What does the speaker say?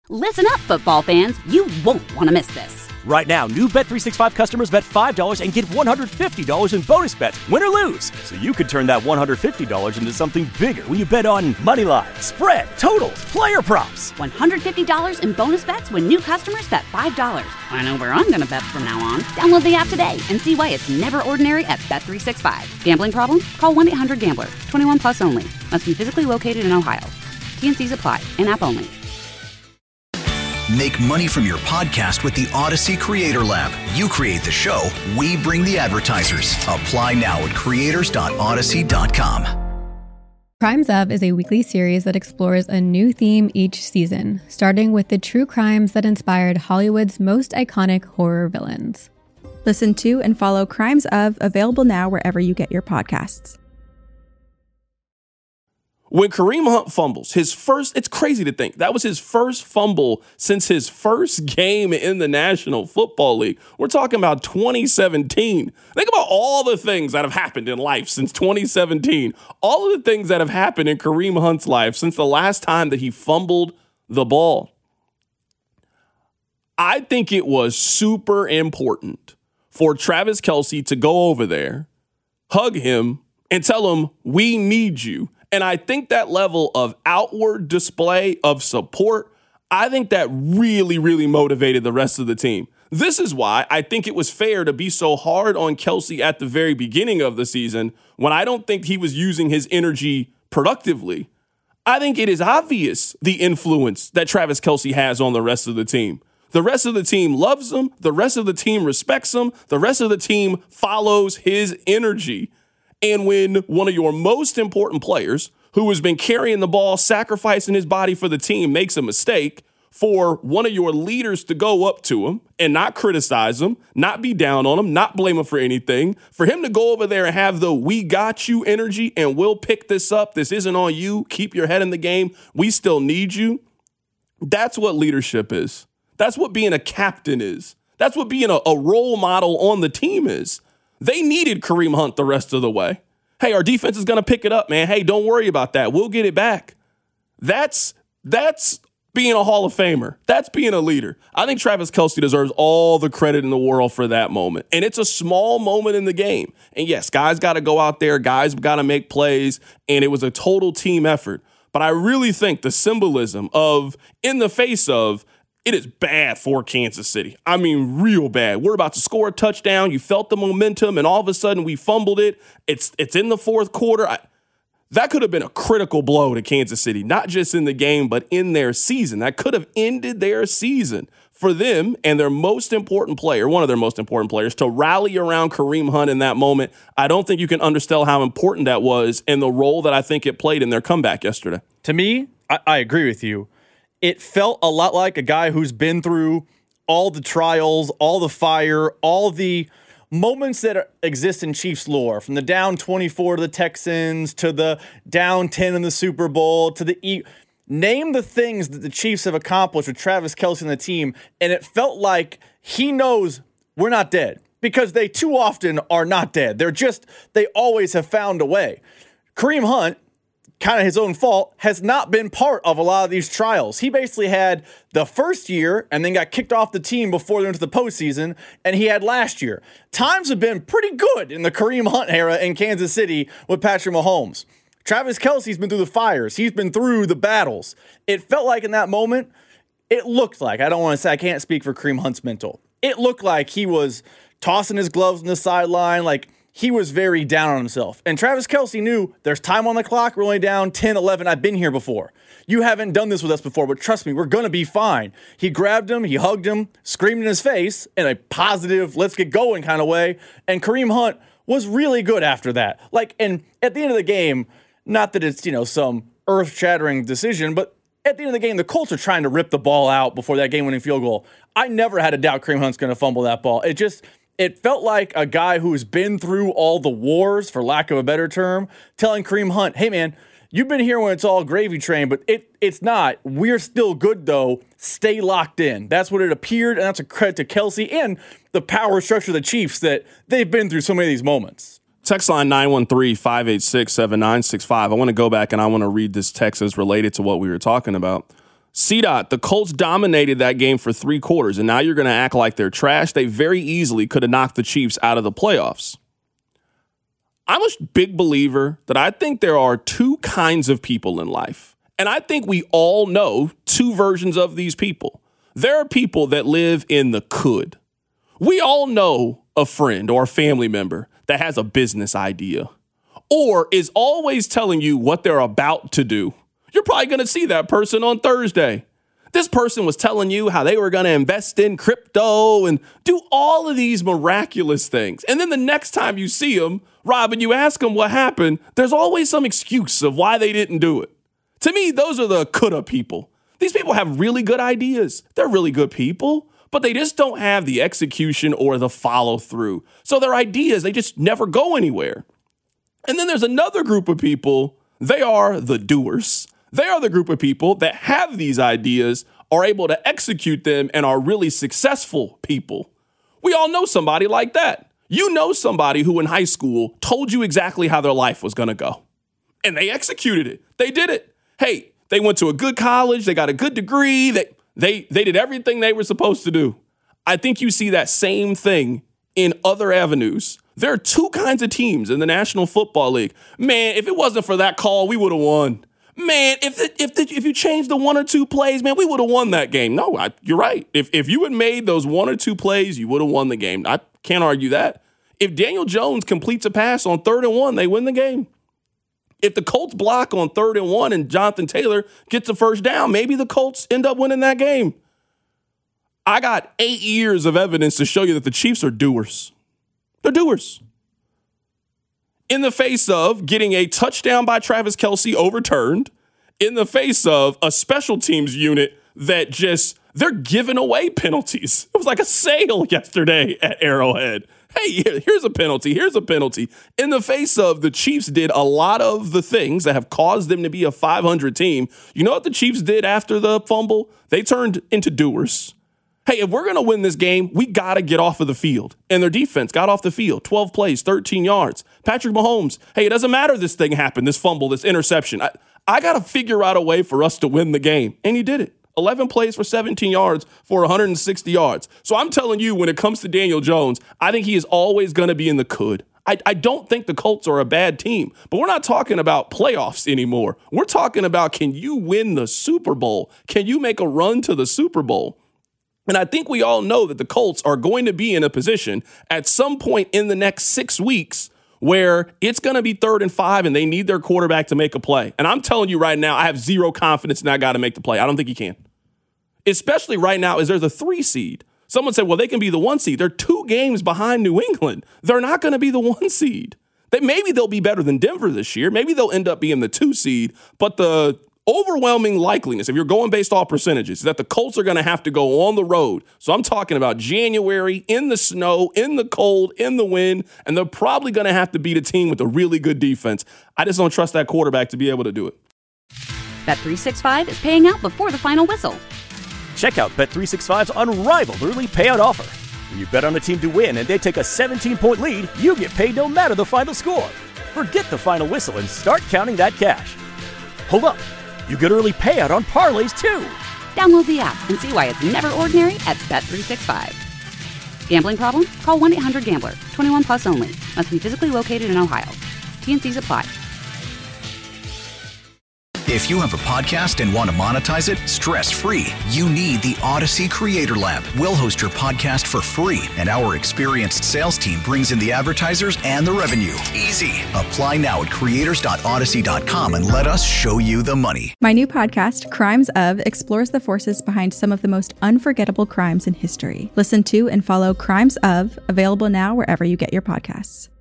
Listen up, football fans. You won't want to miss this. Right now, new Bet365 customers bet $5 and get $150 in bonus bets, win or lose. So you could turn that $150 into something bigger when you bet on money line, spread, totals, player props. $150 in bonus bets when new customers bet $5. I know where I'm going to bet from now on. Download the app today and see why it's never ordinary at Bet365. Gambling problem? Call 1-800-GAMBLER. 21 plus only. Must be physically located in Ohio. T&Cs apply. In-app only. Make money from your podcast with the Odyssey Creator Lab. You create the show, we bring the advertisers. Apply now at creators.odyssey.com. Crimes Of is a weekly series that explores a new theme each season, starting with the true crimes that inspired Hollywood's most iconic horror villains. Listen to and follow Crimes Of, available now wherever you get your podcasts. When Kareem Hunt fumbles, it's crazy to think, that was his first fumble since his first game in the National Football League. We're talking about 2017. Think about all the things that have happened in life since 2017. All of the things that have happened in Kareem Hunt's life since the last time that he fumbled the ball. I think it was super important for Travis Kelce to go over there, hug him, and tell him, we need you. And I think that level of outward display of support, I think that really, really motivated the rest of the team. This is why I think it was fair to be so hard on Kelce at the very beginning of the season when I don't think he was using his energy productively. I think it is obvious the influence that Travis Kelce has on the rest of the team. The rest of the team loves him. The rest of the team respects him. The rest of the team follows his energy. And when one of your most important players, who has been carrying the ball, sacrificing his body for the team, makes a mistake, for one of your leaders to go up to him and not criticize him, not be down on him, not blame him for anything, for him to go over there and have the we got you energy and we'll pick this up, this isn't on you, keep your head in the game, we still need you. That's what leadership is. That's what being a captain is. That's what being a role model on the team is. They needed Kareem Hunt the rest of the way. Hey, our defense is going to pick it up, man. Hey, don't worry about that. We'll get it back. That's being a Hall of Famer. That's being a leader. I think Travis Kelce deserves all the credit in the world for that moment. And it's a small moment in the game. And yes, guys got to go out there. Guys got to make plays. And it was a total team effort. But I really think the symbolism of, in the face of, it is bad for Kansas City. I mean, real bad. We're about to score a touchdown. You felt the momentum, and all of a sudden we fumbled it. It's in the fourth quarter. That could have been a critical blow to Kansas City, not just in the game, but in their season. That could have ended their season for them and their most important player, one of their most important players, to rally around Kareem Hunt in that moment. I don't think you can understand how important that was and the role that I think it played in their comeback yesterday. To me, I agree with you. It felt a lot like a guy who's been through all the trials, all the fire, all the moments that exist in Chiefs lore, from the down 24 to the Texans, to the down 10 in the Super Bowl, to the name the things that the Chiefs have accomplished with Travis Kelce and the team, and it felt like he knows we're not dead, because they too often are not dead. They always have found a way. Kareem Hunt, kind of his own fault, has not been part of a lot of these trials. He basically had the first year and then got kicked off the team before they went to the postseason, and he had last year. Times have been pretty good in the Kareem Hunt era in Kansas City with Patrick Mahomes. Travis Kelce's been through the fires. He's been through the battles. It felt like in that moment, it looked like, I don't want to say, I can't speak for Kareem Hunt's mental. It looked like he was tossing his gloves on the sideline, like he was very down on himself. And Travis Kelce knew there's time on the clock. We're only down 10, 11. I've been here before. You haven't done this with us before, but trust me, we're going to be fine. He grabbed him, he hugged him, screamed in his face in a positive, let's get going kind of way. And Kareem Hunt was really good after that. And at the end of the game, not that it's, some earth-shattering decision, but at the end of the game, the Colts are trying to rip the ball out before that game-winning field goal. I never had a doubt Kareem Hunt's going to fumble that ball. It felt like a guy who's been through all the wars, for lack of a better term, telling Kareem Hunt, hey, man, you've been here when it's all gravy train, but it's not. We're still good, though. Stay locked in. That's what it appeared, and that's a credit to Kelce and the power structure of the Chiefs that they've been through so many of these moments. Text line 913-586-7965. I want to go back and I want to read this text as related to what we were talking about. CDOT, the Colts dominated that game for 3 quarters, and now you're going to act like they're trash. They very easily could have knocked the Chiefs out of the playoffs. I'm a big believer that I think there are 2 kinds of people in life, and I think we all know 2 versions of these people. There are people that live in the could. We all know a friend or a family member that has a business idea or is always telling you what they're about to do. You're probably going to see that person on Thursday. This person was telling you how they were going to invest in crypto and do all of these miraculous things. And then the next time you see them, Rob, and you ask them what happened, there's always some excuse of why they didn't do it. To me, those are the coulda people. These people have really good ideas. They're really good people, but they just don't have the execution or the follow through. So their ideas, they just never go anywhere. And then there's another group of people. They are the doers. They are the group of people that have these ideas, are able to execute them, and are really successful people. We all know somebody like that. You know somebody who in high school told you exactly how their life was going to go. And they executed it. They did it. Hey, they went to a good college. They got a good degree. They did everything they were supposed to do. I think you see that same thing in other avenues. There are 2 kinds of teams in the National Football League. Man, if it wasn't for that call, we would have won. Man, if you changed the 1 or 2 plays, man, we would have won that game. No, you're right. If you had made those 1 or 2 plays, you would have won the game. I can't argue that. If Daniel Jones completes a pass on 3rd and 1, they win the game. If the Colts block on 3rd and 1 and Jonathan Taylor gets the first down, maybe the Colts end up winning that game. I got 8 years of evidence to show you that the Chiefs are doers. They're doers. In the face of getting a touchdown by Travis Kelce overturned, in the face of a special teams unit that they're giving away penalties. It was like a sale yesterday at Arrowhead. Hey, here's a penalty. Here's a penalty. In the face of the Chiefs did a lot of the things that have caused them to be a 500 team. You know what the Chiefs did after the fumble? They turned into doers. Hey, if we're going to win this game, we got to get off of the field. And their defense got off the field. 12 plays, 13 yards. Patrick Mahomes, hey, it doesn't matter this thing happened, this fumble, this interception. I got to figure out a way for us to win the game. And he did it. 11 plays for 17 yards for 160 yards. So I'm telling you, when it comes to Daniel Jones, I think he is always going to be in the could. I don't think the Colts are a bad team, but we're not talking about playoffs anymore. We're talking about, can you win the Super Bowl? Can you make a run to the Super Bowl? And I think we all know that the Colts are going to be in a position at some point in the next 6 weeks where it's going to be 3rd and 5 and they need their quarterback to make a play. And I'm telling you right now, I have zero confidence in that guy to make the play. I don't think he can. Especially right now as there's a 3 seed. Someone said, well, they can be the 1 seed. They're 2 games behind New England. They're not going to be the 1 seed. Maybe they'll be better than Denver this year. Maybe they'll end up being the 2 seed. But the overwhelming likeliness, if you're going based off percentages, that the Colts are going to have to go on the road. So I'm talking about January, in the snow, in the cold, in the wind, and they're probably going to have to beat a team with a really good defense. I just don't trust that quarterback to be able to do it. Bet365 is paying out before the final whistle. Check out Bet365's unrivaled early payout offer. When you bet on a team to win and they take a 17-point lead, you get paid no matter the final score. Forget the final whistle and start counting that cash. Hold up. You get early payout on parlays, too. Download the app and see why it's never ordinary at Bet365. Gambling problem? Call 1-800-GAMBLER. 21 plus only. Must be physically located in Ohio. T&Cs apply. If you have a podcast and want to monetize it stress-free, you need the Odyssey Creator Lab. We'll host your podcast for free, and our experienced sales team brings in the advertisers and the revenue. Easy. Apply now at creators.odyssey.com and let us show you the money. My new podcast, Crimes Of, explores the forces behind some of the most unforgettable crimes in history. Listen to and follow Crimes Of, available now wherever you get your podcasts.